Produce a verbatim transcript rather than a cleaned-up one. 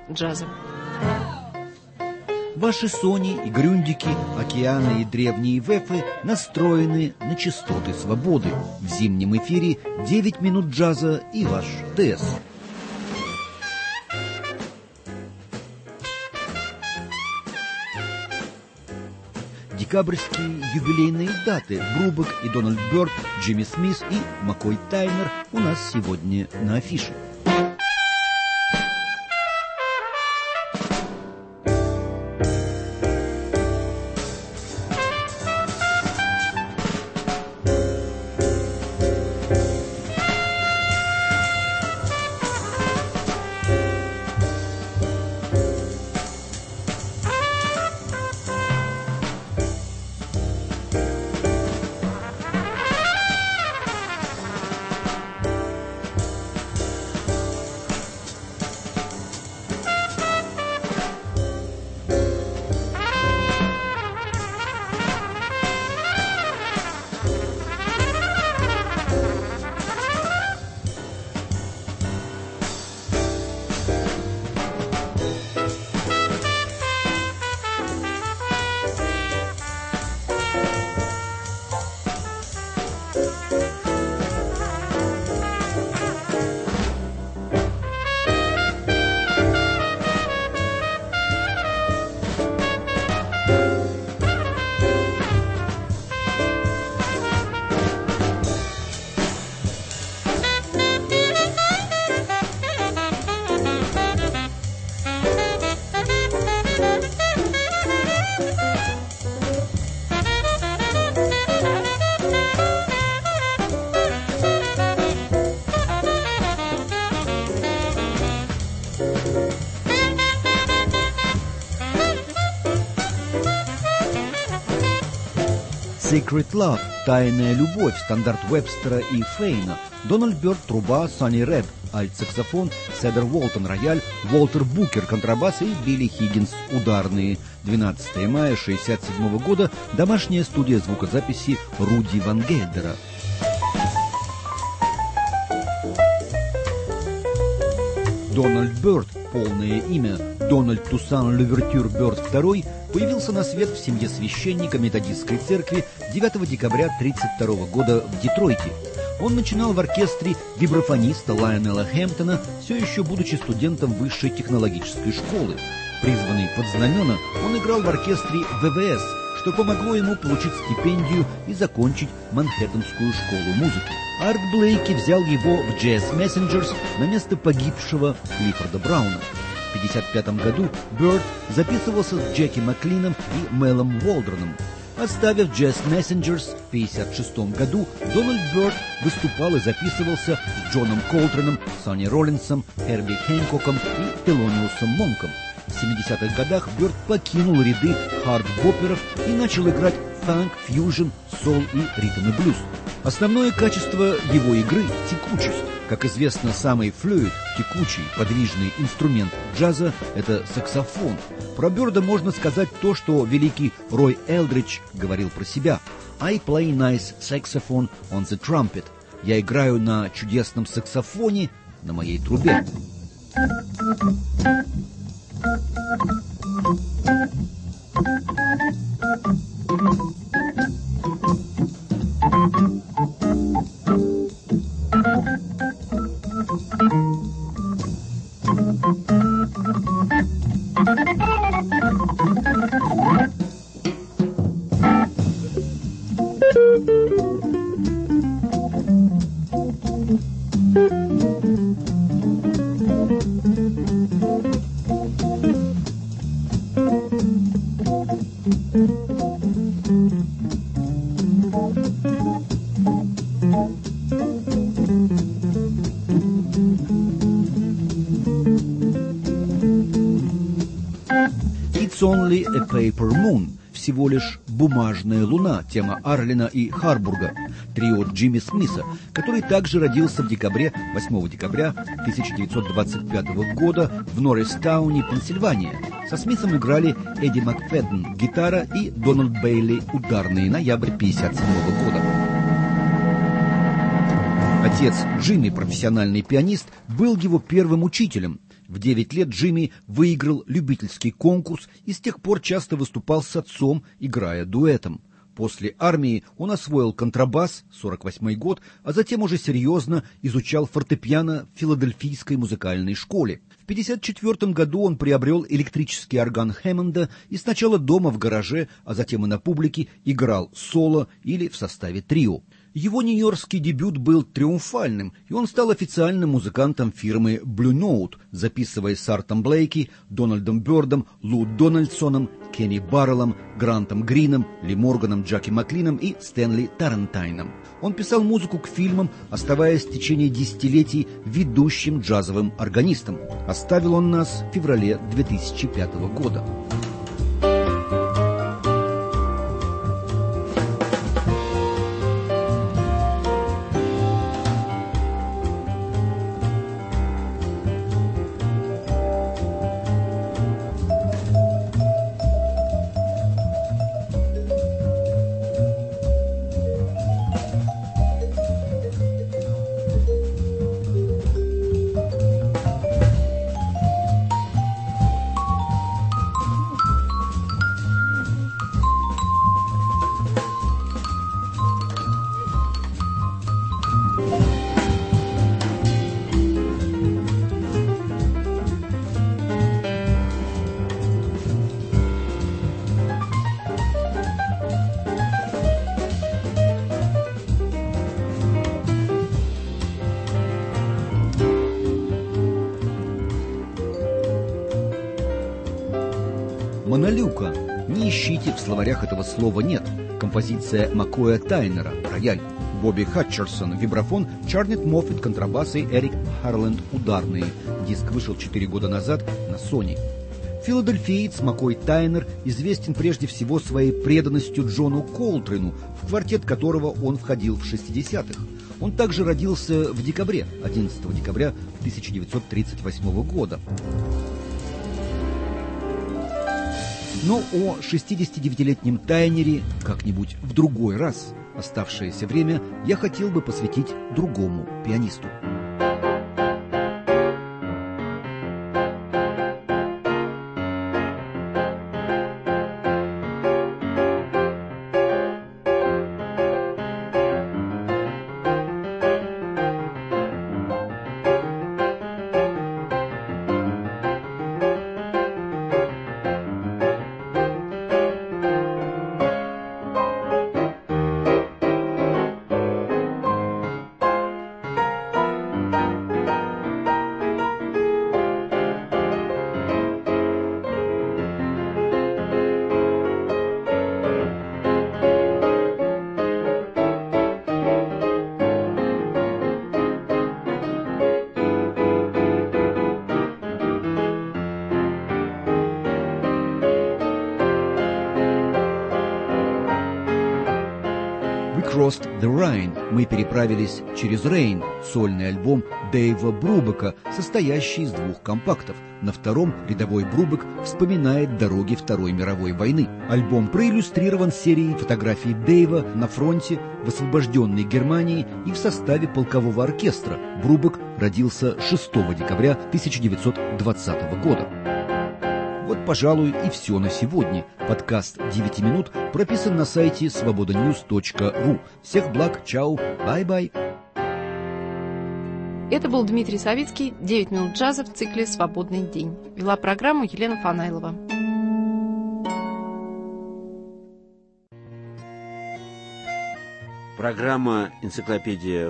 джаза. Ваши Сони и Грюндики, океаны и древние вефы настроены на частоты свободы. В зимнем эфире девять минут джаза и ваш ДС. Декабрьские юбилейные даты Брубак и Дональд Бёрд, Джимми Смис и Маккой Тайнер у нас сегодня на афише. Secret Love, Тайная любовь, стандарт Вебстера и Фейна, Дональд Бёрд, труба, Сонни Рэб, альт-саксофон, Седер Уолтон, рояль, Уолтер Букер, контрабас и Билли Хиггинс, ударные. двенадцатого мая шестьдесят седьмого года, домашняя студия звукозаписи Руди Ван Гельдера. Дональд Бёрд, полное имя Дональд Туссан Лувертюр Бёрд второй, появился на свет в семье священника методистской церкви девятого декабря тысяча девятьсот тридцать второго года в Детройте. Он начинал в оркестре вибрафониста Лайонела Хэмптона, все еще будучи студентом высшей технологической школы. Призванный под знамена, он играл в оркестре ВВС, что помогло ему получить стипендию и закончить Манхэттенскую школу музыки. Арт Блейки взял его в Jazz Messengers на место погибшего Клиффорда Брауна. В тысяча девятьсот пятьдесят пятом году Бёрд записывался с Джеки Маклином и Мелом Уолдроном. Оставив Jazz Messengers, в тысяча девятьсот пятьдесят шестом году Дональд Бёрд выступал и записывался с Джоном Колтреном, Сонни Роллинсом, Херби Хэнкоком и Телониусом Монком. В семидесятых годах Бёрд покинул ряды хард-бопперов и начал играть фанк, фьюжн, сол и ритм и блюз. Основное качество его игры – текучесть. Как известно, самый флюид, текучий, подвижный инструмент джаза – это саксофон. Про Бёрда можно сказать то, что великий Рой Элдридж говорил про себя. «I play nice saxophone on the trumpet». «Я играю на чудесном саксофоне на моей трубе». «It's only a paper moon», всего лишь «бумажная луна», тема Арлина и Харбурга, трио Джимми Смиса, который также родился в декабре, восьмого декабря тысяча девятьсот двадцать пятого года в Норристауне, Пенсильвания. Со Смисом играли Эдди Макфеден, гитара, и Дональд Бейли, ударные, ноябрь пятьдесят седьмого года. Отец Джимми, профессиональный пианист, был его первым учителем. В девять лет Джимми выиграл любительский конкурс и с тех пор часто выступал с отцом, играя дуэтом. После армии он освоил контрабас, сорок восьмой год, а затем уже серьезно изучал фортепиано в Филадельфийской музыкальной школе. В пятьдесят четвёртом году он приобрел электрический орган Хэммонда и сначала дома в гараже, а затем и на публике играл соло или в составе трио. Его нью-йоркский дебют был триумфальным, и он стал официальным музыкантом фирмы Blue Note, записывая с Артом Блейки, Дональдом Бёрдом, Лу Дональдсоном, Кенни Барреллом, Грантом Грином, Ли Морганом, Джаки Маклином и Стэнли Тарантайном. Он писал музыку к фильмам, оставаясь в течение десятилетий ведущим джазовым органистом. Оставил он нас в феврале две тысячи пятого года. Монолюка. Не ищите, в словарях этого слова нет. Композиция Маккоя Тайнера, рояль. Бобби Хатчерсон, вибрафон, Чарнет Моффетт, контрабас и Эрик Харленд, ударные. Диск вышел четыре года назад на Sony. Филадельфиец Маккой Тайнер известен прежде всего своей преданностью Джону Колтрену, в квартет которого он входил в шестидесятых. Он также родился в декабре, одиннадцатого декабря тысяча девятьсот тридцать восьмого года. Но о шестидесятидевятилетнем Тайнере как-нибудь в другой раз. Оставшееся время я хотел бы посвятить другому пианисту. Crossed the Rhine. Мы переправились через Рейн. Сольный альбом Дэйва Брубека, состоящий из двух компактов. На втором рядовой Брубек вспоминает дороги Второй мировой войны. Альбом проиллюстрирован серией фотографий Дэйва на фронте в освобожденной Германии и в составе полкового оркестра. Брубек родился шестого декабря тысяча девятьсот двадцатого года. Вот, пожалуй, и все на сегодня. Подкаст «девять минут» прописан на сайте свобода ньюс точка ру. Всех благ, чао, бай-бай. Это был Дмитрий Савицкий, девять минут джаза в цикле «Свободный день». Вела программу Елена Фанайлова. Программа «Энциклопедия